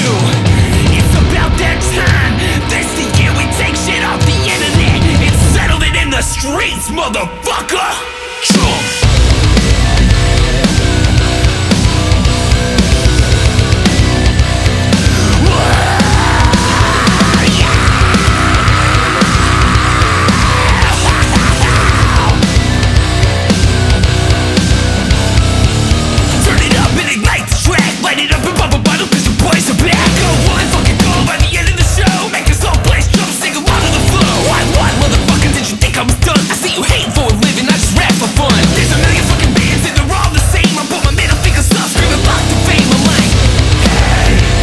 you. It's about that time. This the year we take shit off the internet and settle it in the streets, motherfucker. Jump.